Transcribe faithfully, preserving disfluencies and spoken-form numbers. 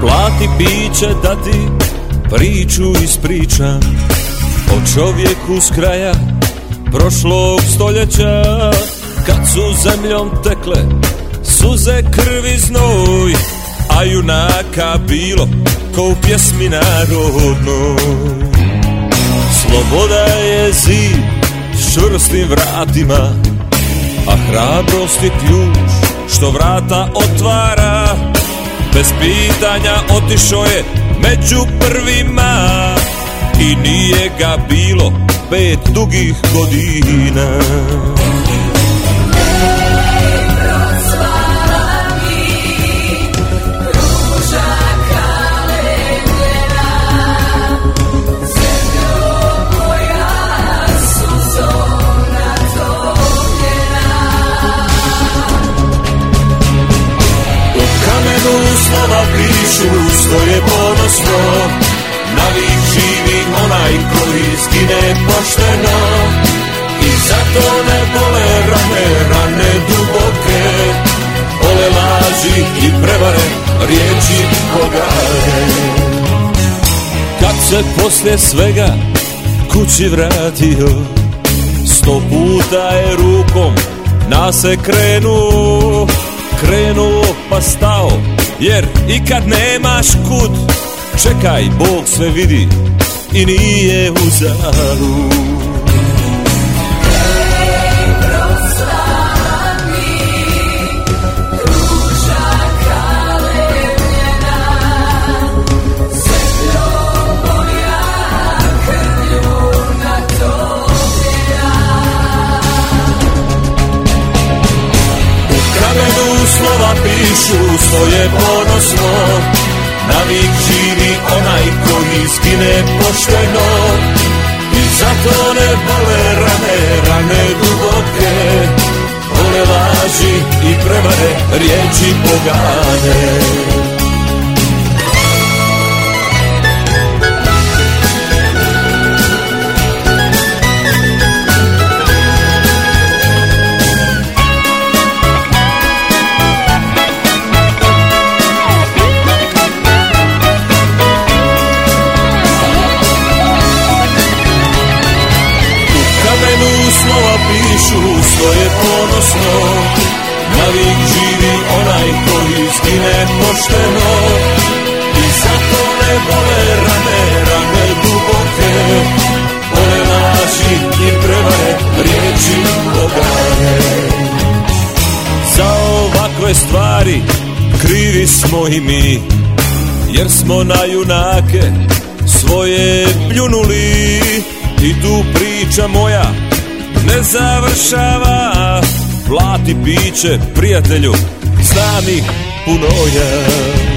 Plati piće da ti priču ispričam o čovjeku s kraja prošlog stoljeća, kad su zemljom tekle suze, krvi, znoj, a junaka bilo ko u pjesmi narodnoj. Sloboda je zid s čvrstim vratima, a hrabrost je ključ što vrata otvara. Bez pitanja otišao je među prvima i nije ga bilo pet dugih godina. Slova pišu, stoje ponosno, navik živi onaj koji zgine pošteno. I zato ne bole rane, rane duboke, bole laži i prevare, riječi pogane. Kad se poslije svega kući vratio, sto puta je rukom na se krenuo, krenuo pa stao, jer i kad nemaš kud, čekaj, Bog sve vidi i nije uzalud. Slova pišu, stoje ponosno, navik živi onaj koji zgine pošteno. I zato ne bole rane, rane duboke, bole laži i prevare, riječi pogane. Slova pišu, stoje ponosno, navik živi onaj koji zgine pošteno. I zato ne bole rane, rane duboke, bole laži i prevare, riječi pogane. Za ovakve stvari krivi smo i mi, jer smo na junake svoje pljunuli. I tu priča moja ne završava, plati piće prijatelju, znam ih puno ja.